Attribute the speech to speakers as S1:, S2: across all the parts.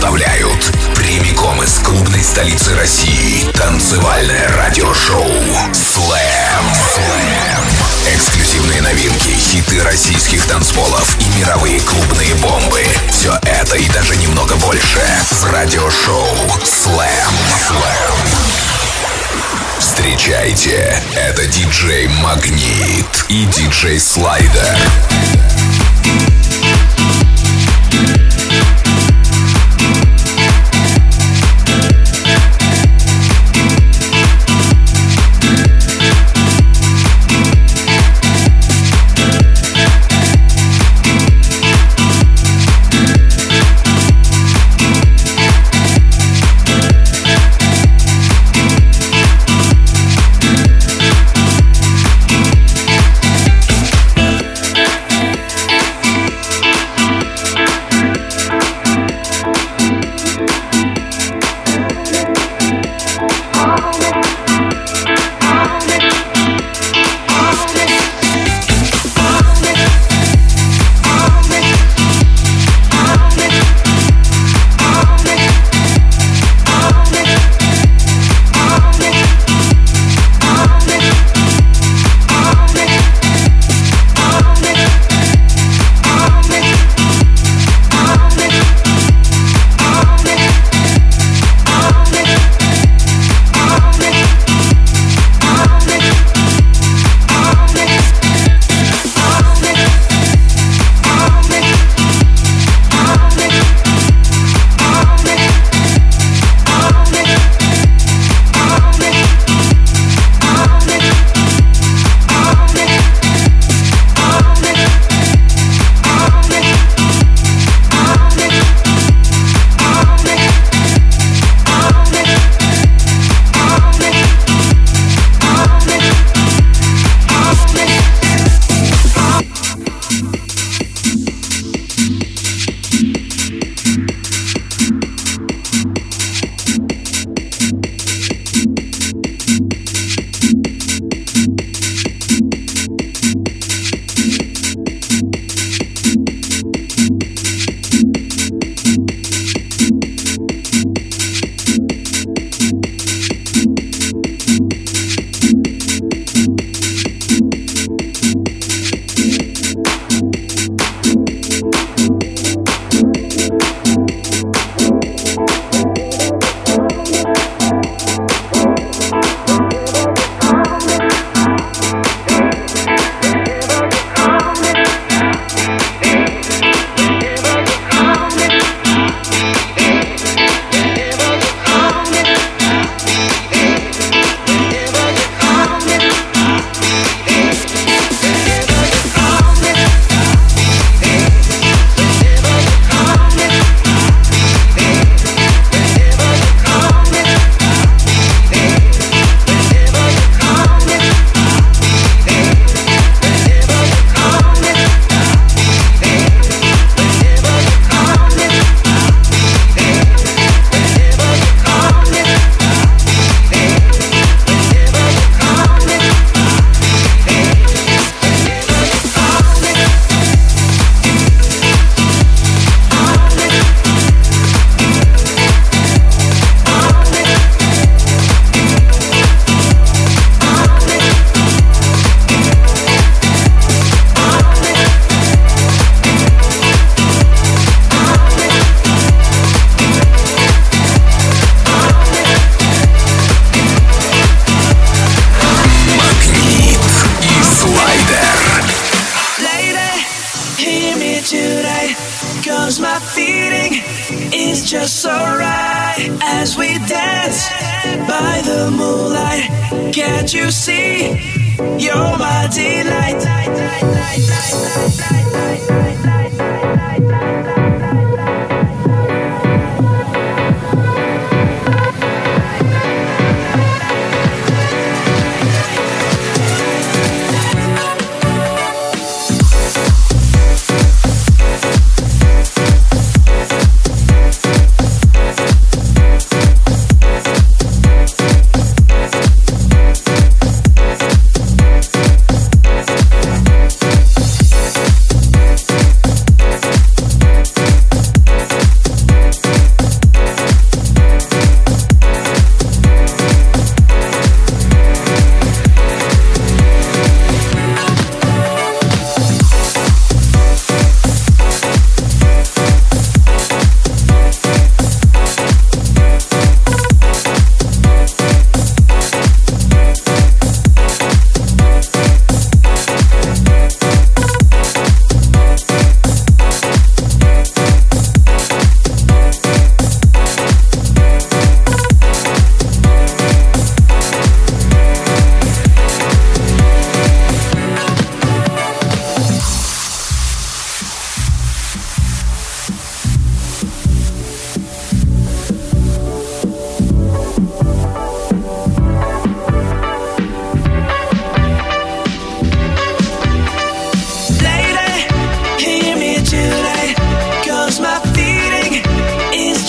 S1: представляют прямиком из клубной столицы России танцевальное радиошоу Slam. Эксклюзивные новинки, хиты российских танцполов и мировые клубные бомбы. Все это и даже немного больше в радиошоу Slam. Встречайте, это диджей Магнит и диджей Слайдер.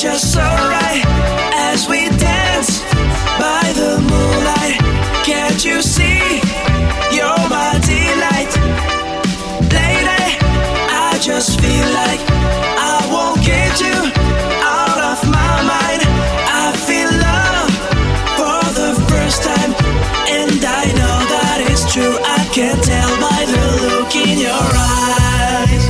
S2: just so right as we dance by the moonlight. Can't you see you're my delight? Lady, I just feel like I won't get you out of my mind. I feel love for the first time, and I know that it's true. I can tell by the look in your eyes.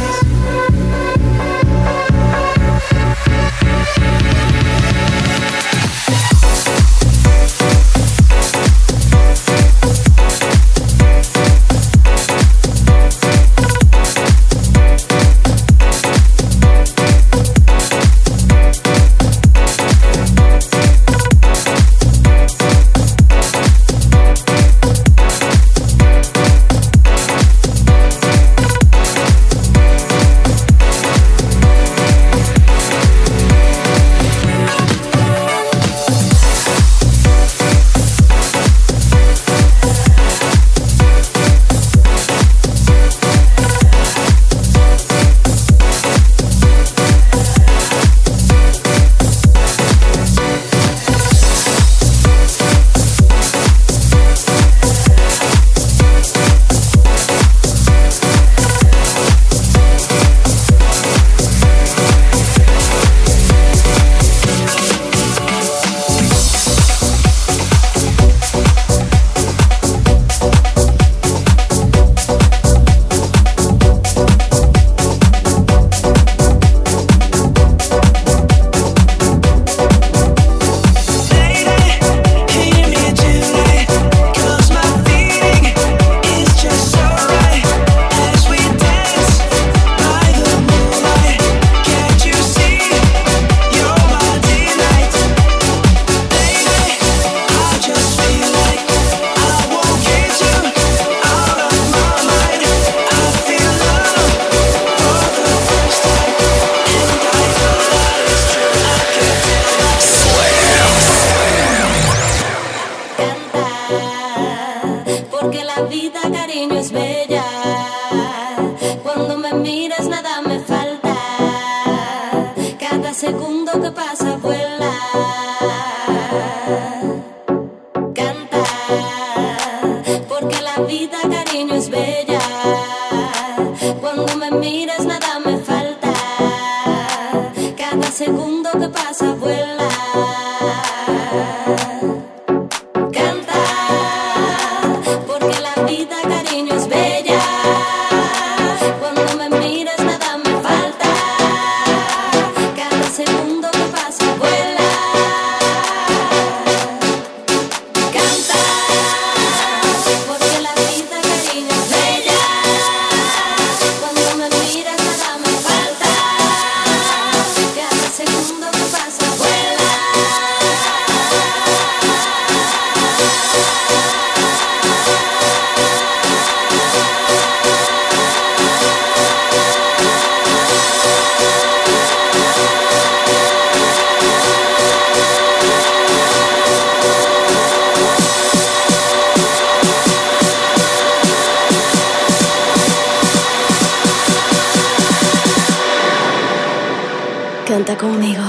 S3: Canta conmigo.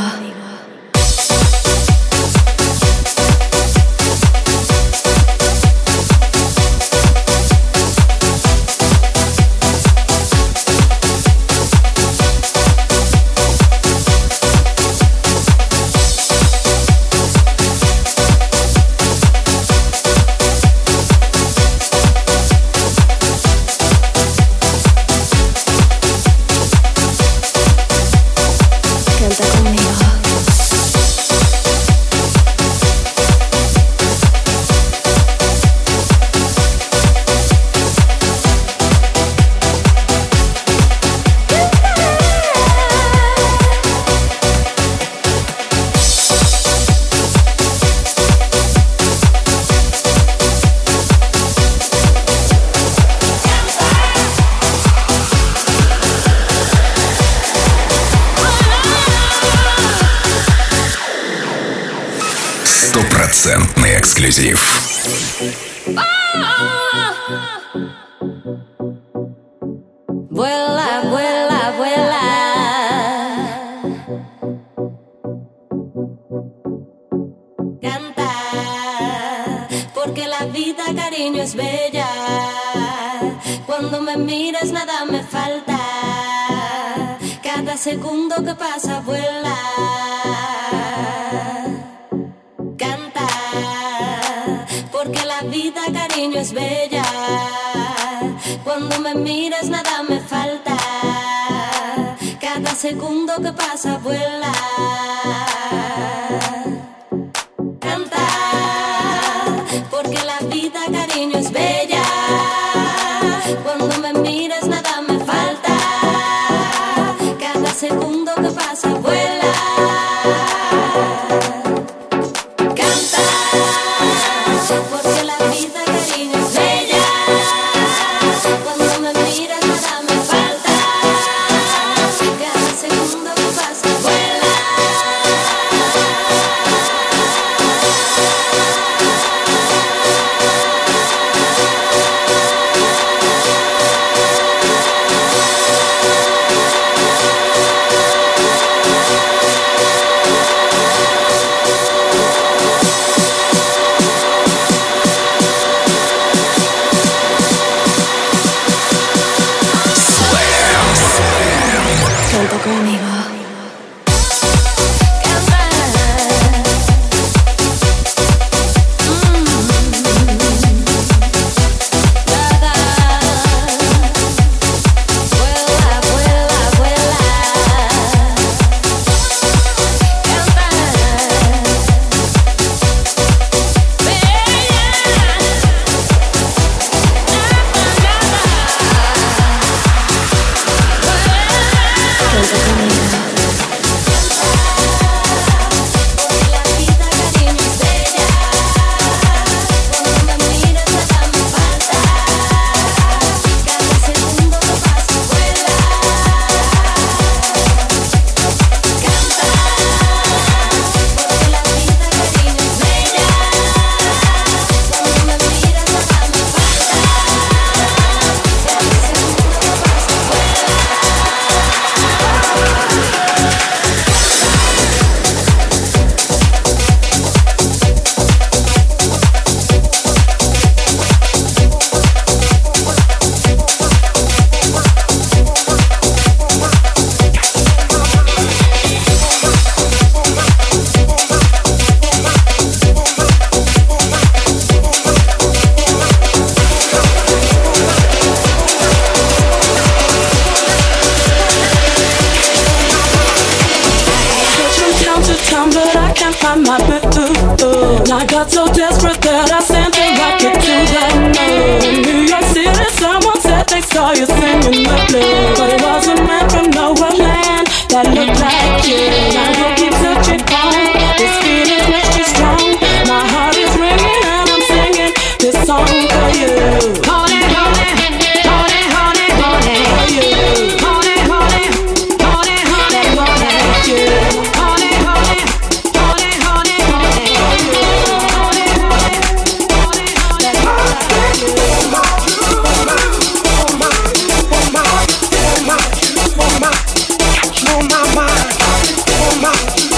S1: Стопроцентный эксклюзив.
S3: Vuela, vuela, vuela. vida, cariño, es bella. Cuando me miras nada me falta. Cada segundo que pasa vuela. Canta, porque la vida, cariño, es bella. Cuando me miras nada me falta. Cada segundo que pasa vuela. Canta, porque la vida, cariño, es bella. Cuando me miras nada me falta. Cada segundo que pasa vuela. Canta, porque la vida, cariño, es bella. Cuando me miras nada me falta. Cada segundo que pasa vuela. Canta conmigo.
S4: I got so desperate that I sent a rocket to that moon. In New York City, someone said they saw you singing the blues, but it was a man from nowhere land that looked like you. I will keep searching on. This feeling is too strong. My heart is ringing and I'm singing this song for you. Honey, honey, honey, honey, honey, for you. Honey, honey, honey, honey, honey, for you. Honey, honey, honey, honey, honey, for you.
S5: On my mind, on my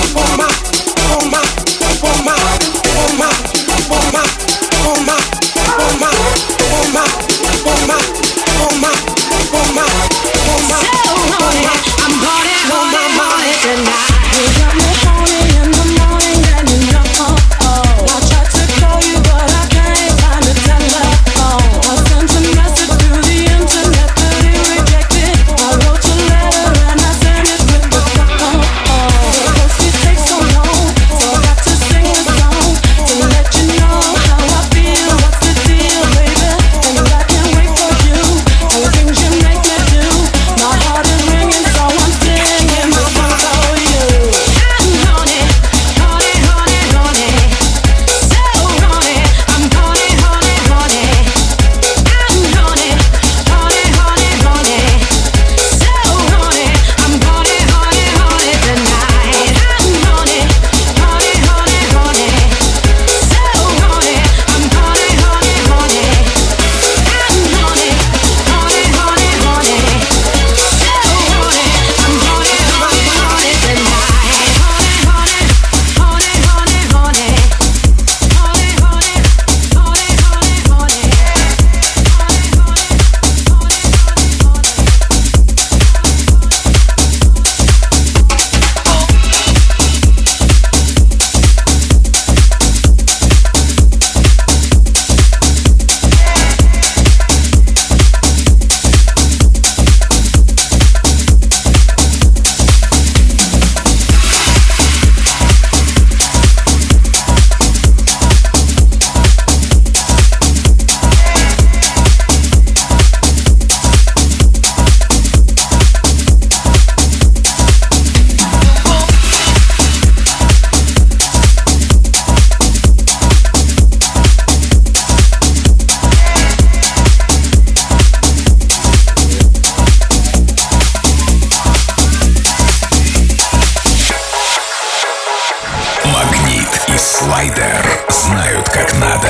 S1: и Слайдер знают, как надо.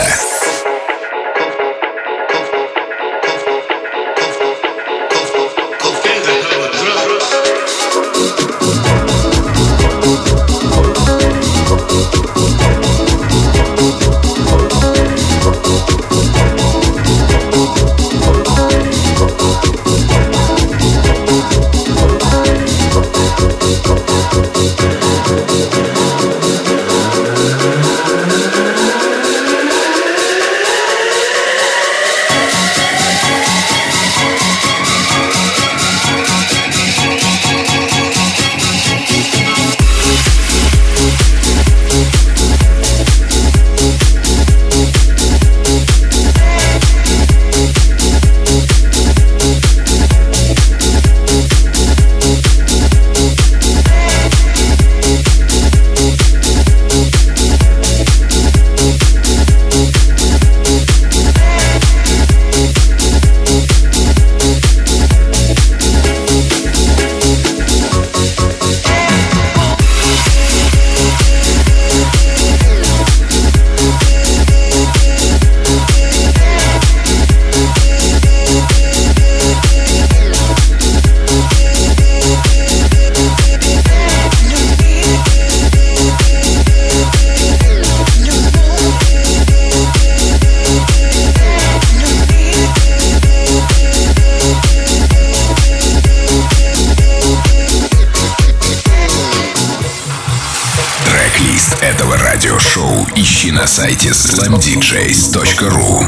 S1: Этого радиошоу ищи на сайте slamdjs.ru.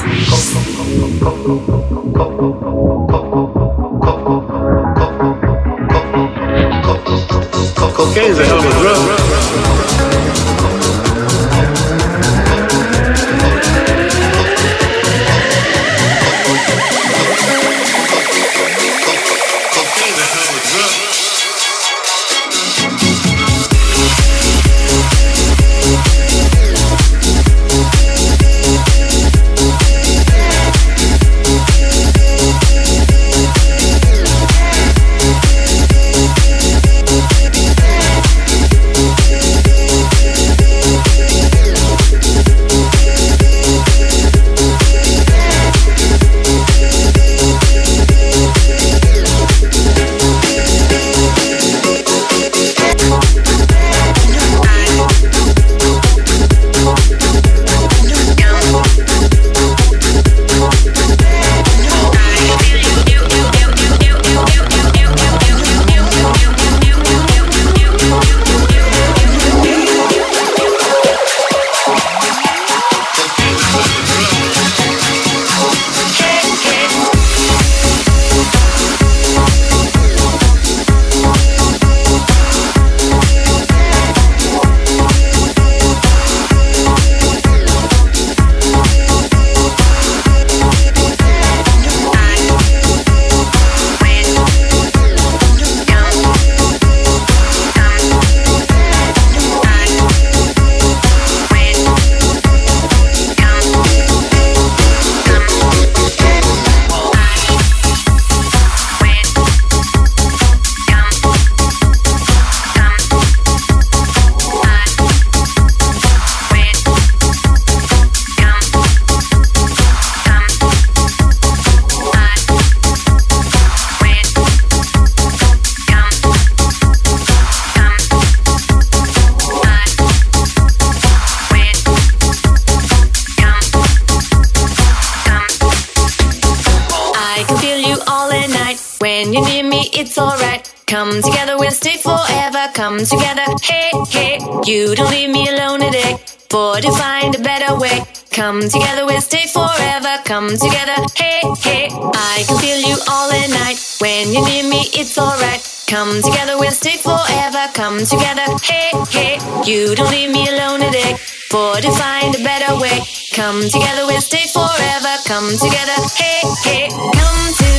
S5: Cocaine's a hell of a drug.
S6: Come together, we'll stay forever. Come together, hey, hey. You don't leave me alone today, for to find a better way. Come together, we'll stay forever. Come together, hey, hey. I can feel you all at night. When you're near me, it's alright. Come together, we'll stay forever. Come together, hey, hey. You don't leave me alone today, for to find a better way. Come together, we'll stay forever. Come together, hey, hey. Come together.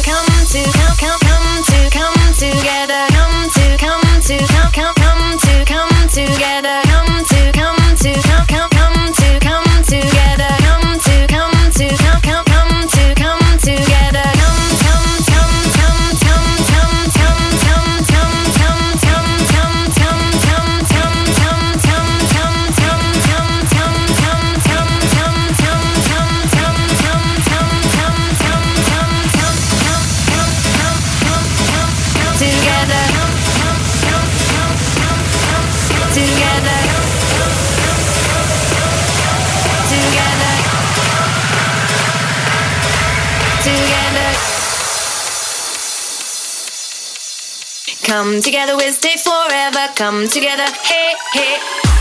S6: Come together, we'll stay forever. Come together, hey, hey.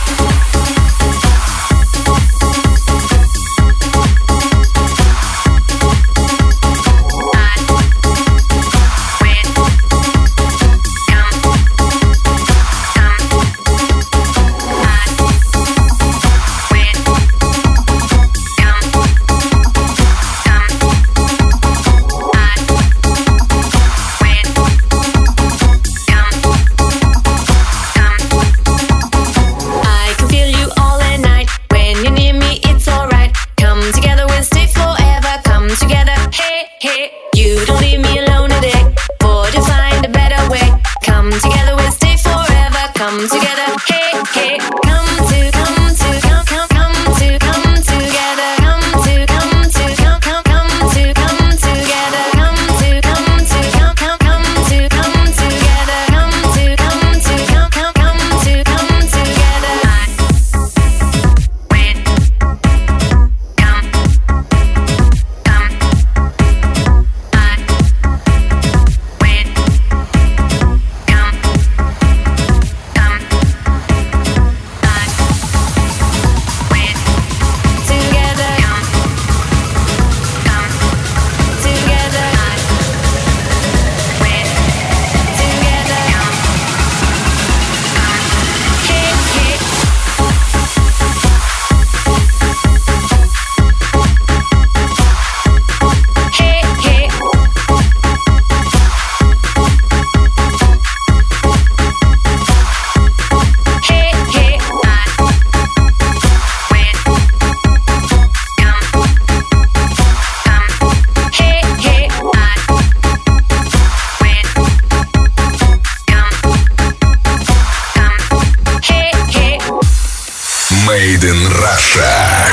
S1: Made in Russia.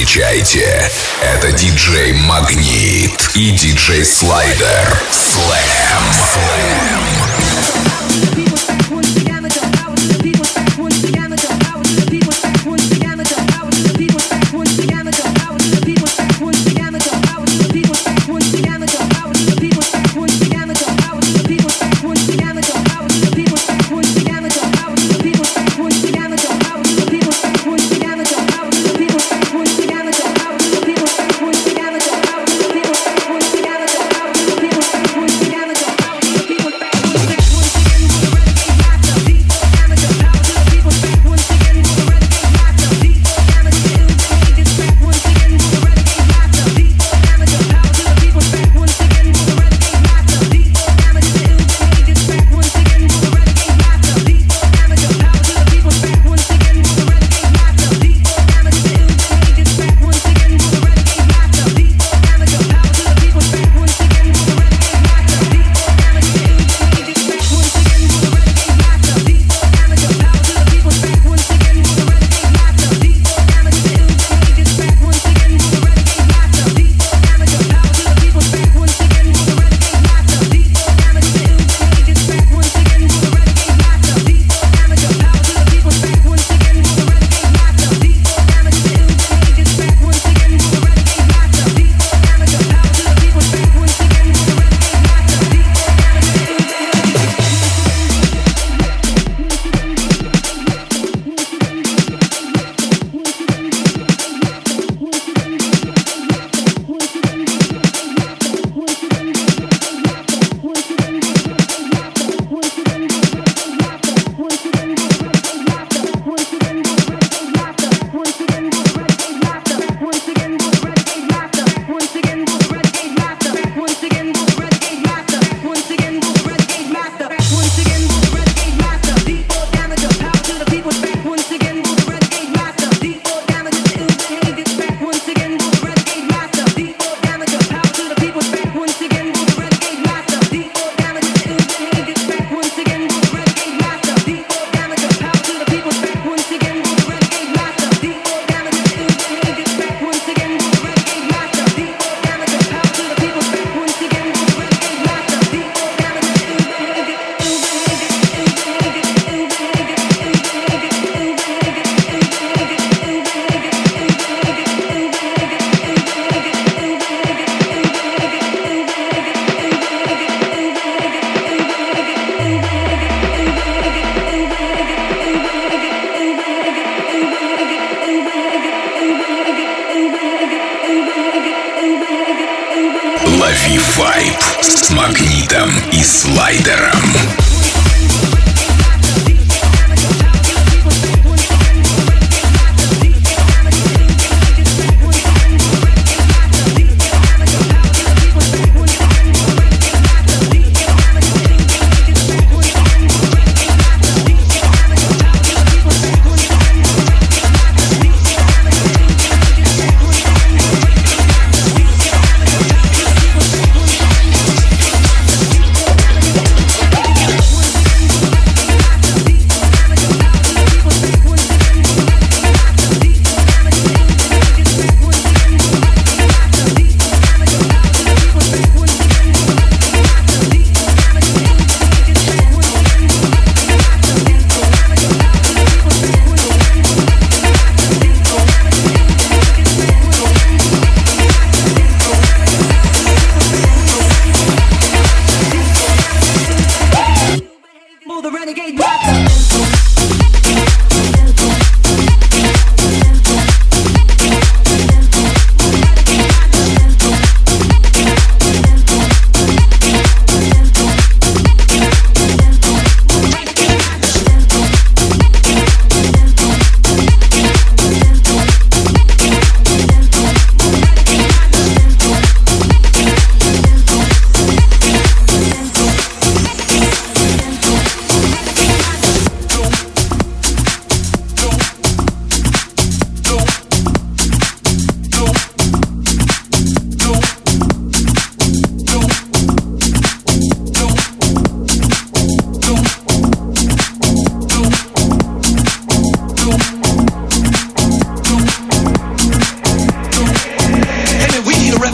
S1: Встречайте, это диджей Магнит и диджей Слайдер. Слэм. Лови вайб с Магнитом и Слайдером.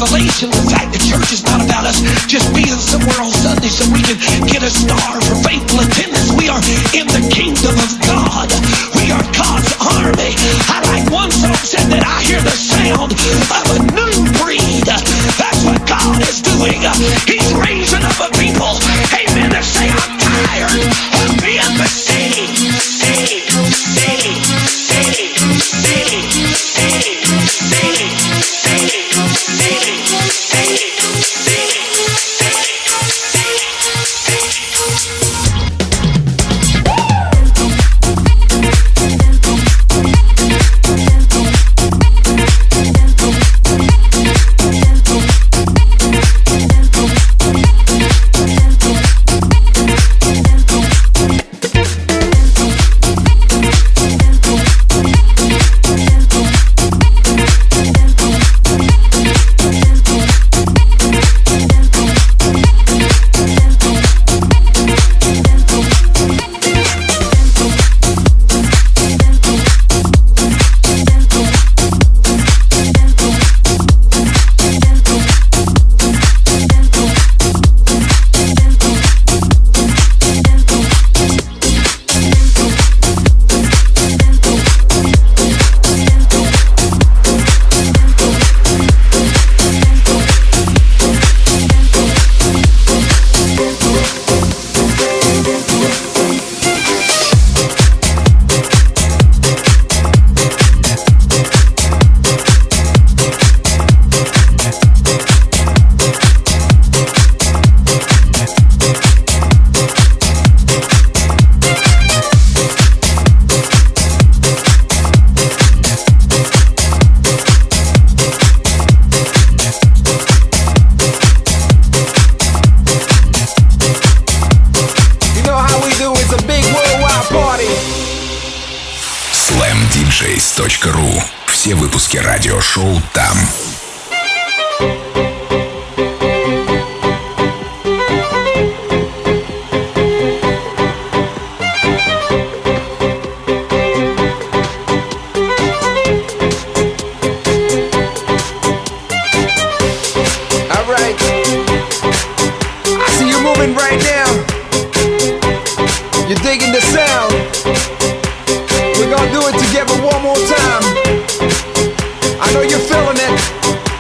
S5: revelation, the fact that church is not about us just being somewhere on Sunday so we can get a star for faithful attendance. We are in the kingdom of God. We are God's army. I like one song said that I hear the sound of a new breed. That's what God is doing. He's raising up a people, amen, to say, I'm tired of being besieged.
S1: slamdjs.ru. Все выпуски радиошоу там.
S7: One more time. I know you're feeling it.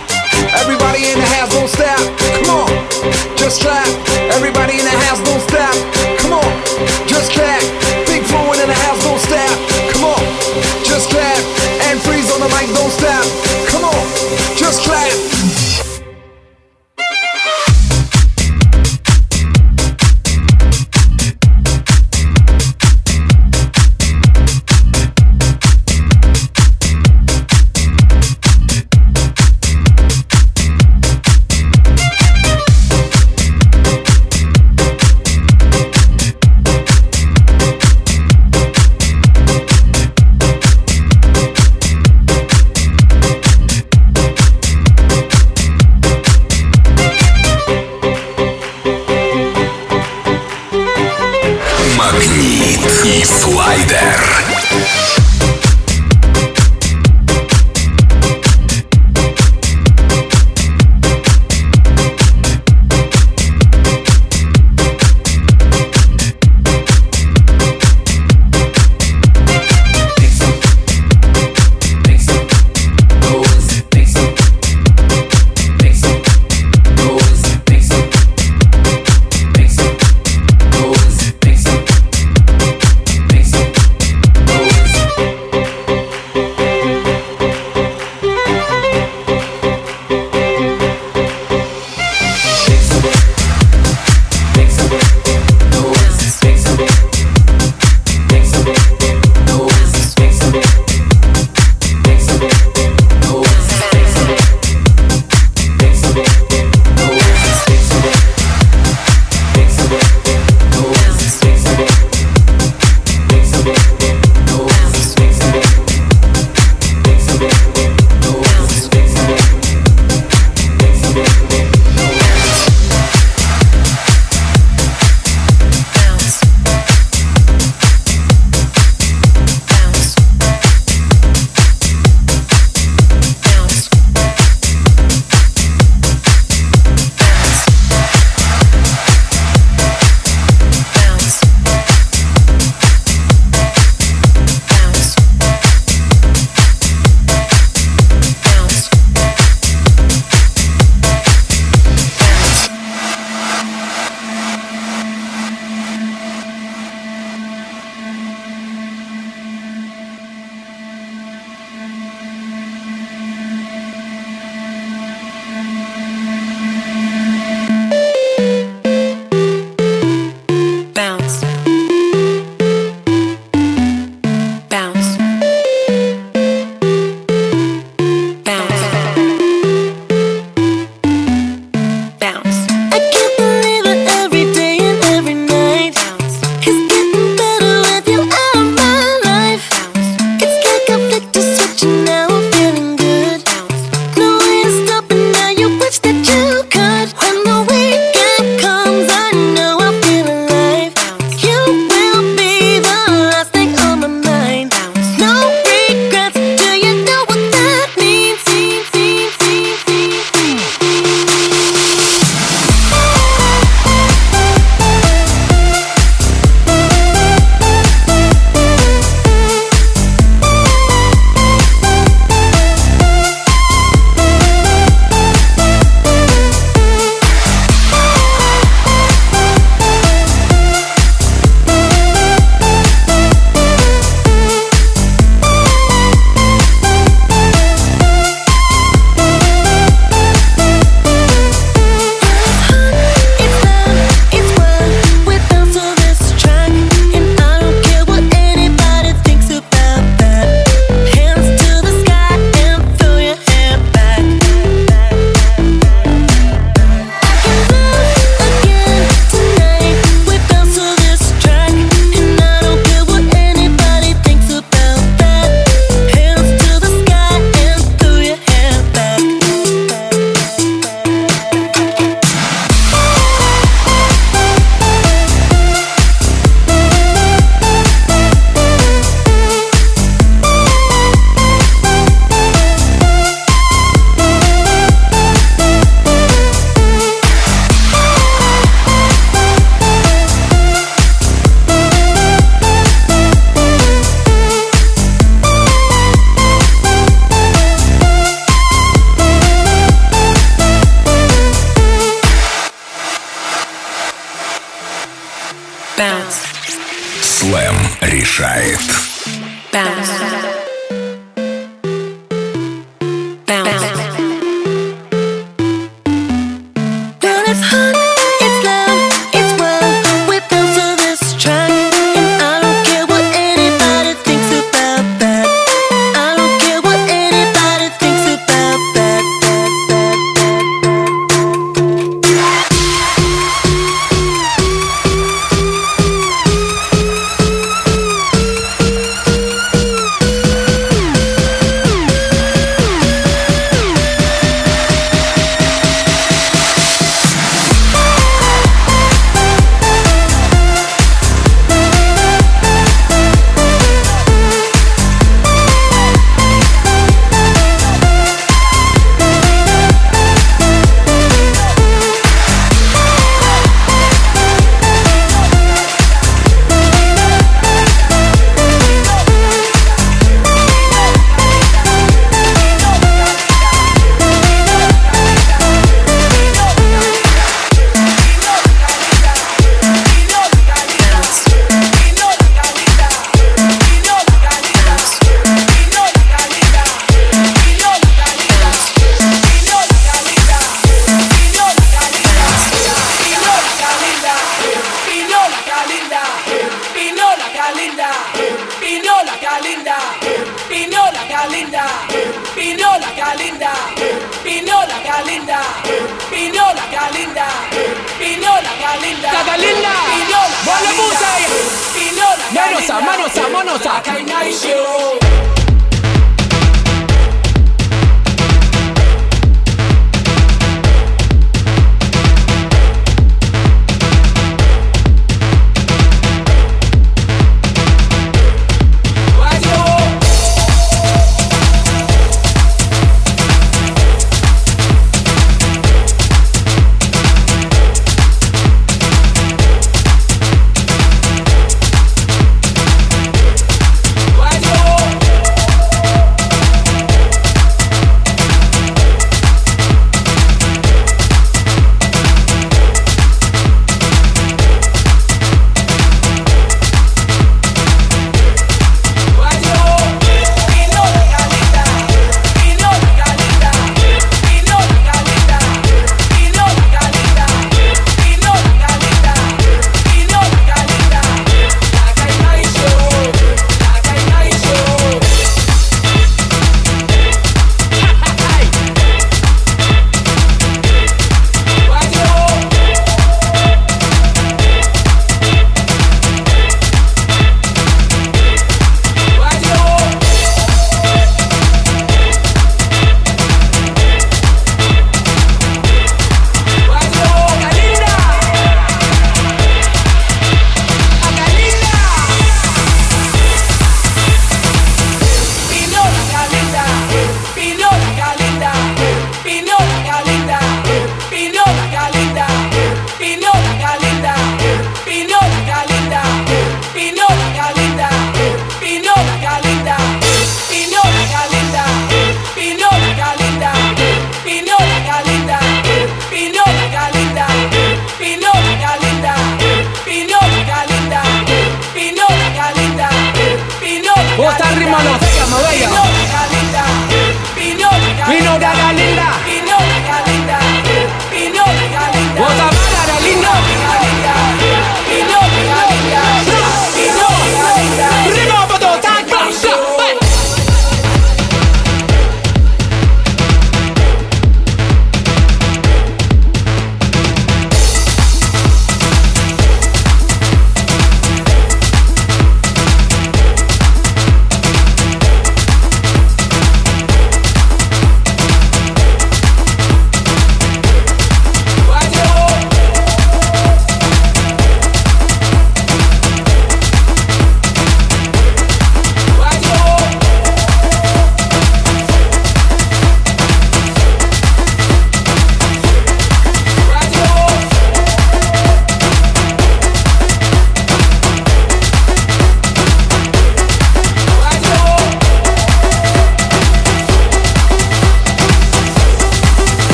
S1: Слэм решает.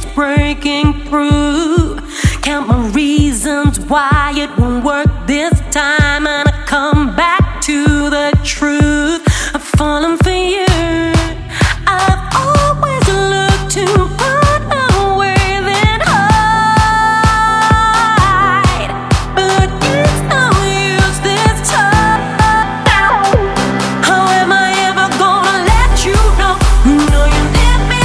S4: breaking through. Count my reasons why it won't work this time, and I come back to the truth. I've fallen for you. I've always looked to put away then hide, but it's no use this time. How am I ever gonna let you know? No, you let me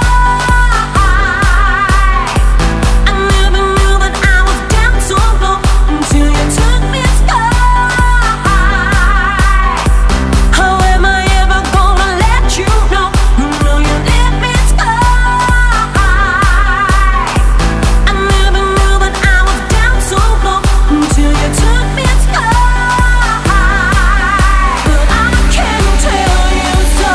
S4: sky. I never knew that I was down so low until you took me sky. How am I ever gonna let you know? No, you let me sky. I never knew that I was down so low until you took me sky. But I can't tell you so.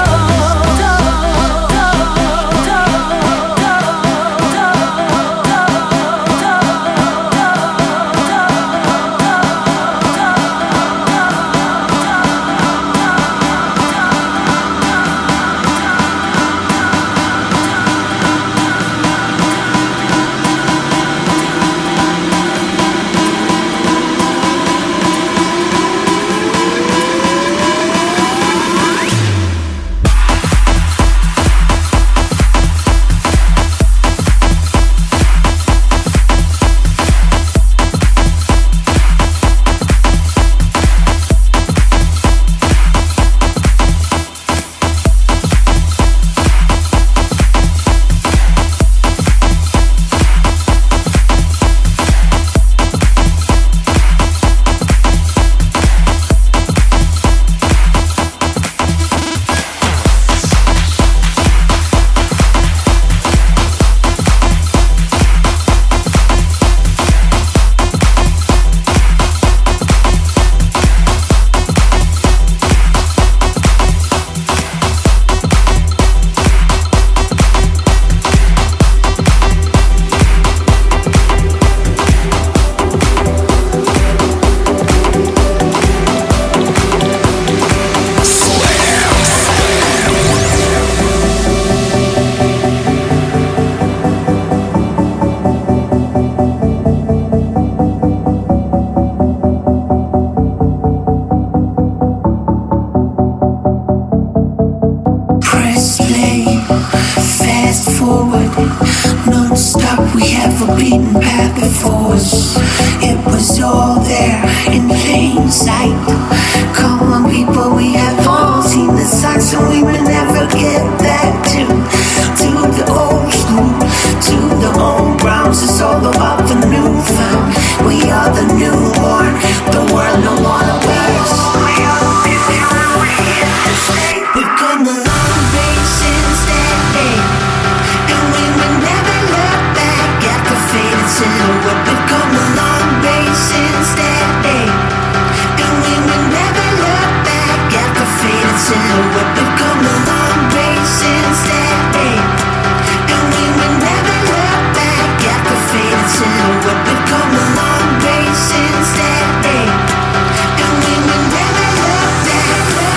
S5: Press play, fast forward, non-stop. We have a beaten path before us. It was all there in plain sight. Come on, people, we have all seen the signs, and we will never get back to the old school, to the old grounds. It's all about the newfound. We are the newborn. The world no longer wears. We are the future, and we're here to stay. We've come a long way since that day, and we will never look back at the faded silhouette. We've come a long way since that day, and we will never look back at the faded silhouette. We've come a long way since that day, and we will never look back at the faded silhouette. We've come a long way since that day, and we will never look back.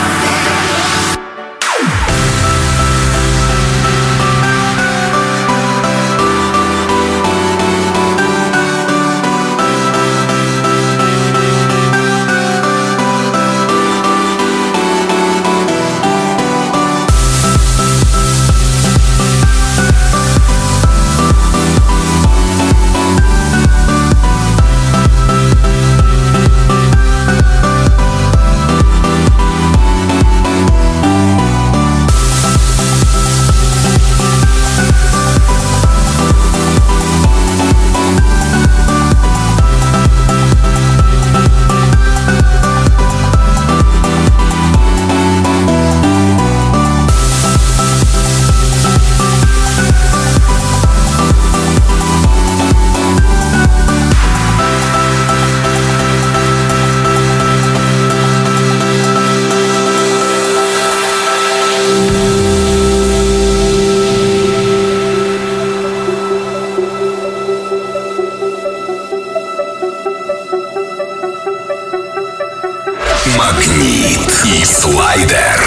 S1: Магнит и слайдер.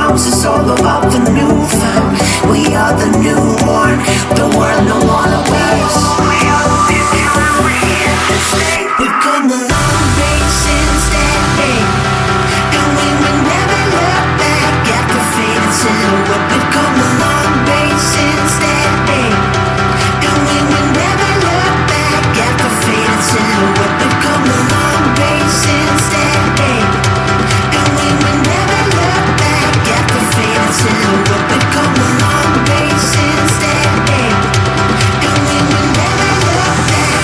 S2: house is all about the newfound. We are the newborn, the world no longer waits. We are the future and we're here to stay. We've come a long way since that day, and we will never look back at the faded silhouette. We've come a long way since that day, and we will never look back at the faded silhouette. We've come a long way since that day, and we will never look back at the faded silhouette. We've come a long way since that day, and we will never look back.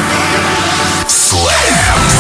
S1: Slam.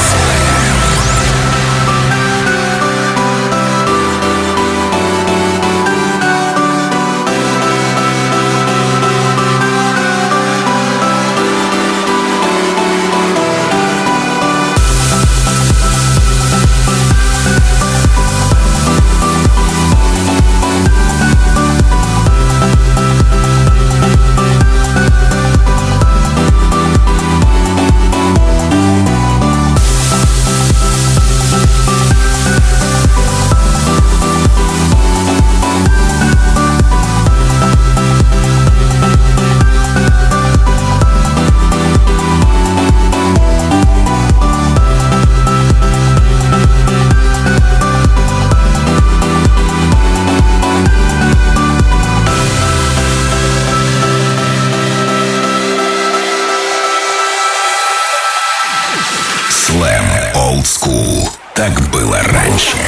S1: Slam Old School. Так было раньше.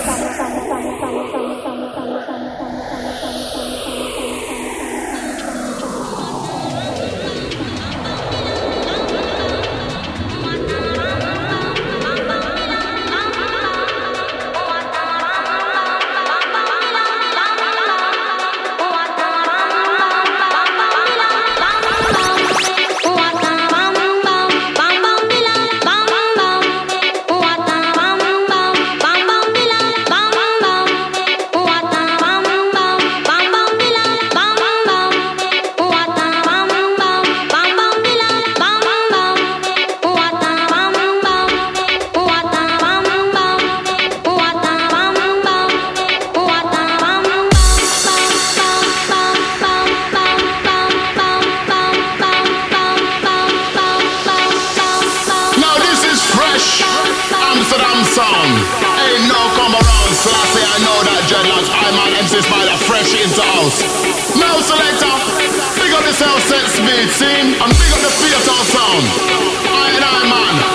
S7: Now selector, big up the sound set speed, scene, and big up the theater sound. I man,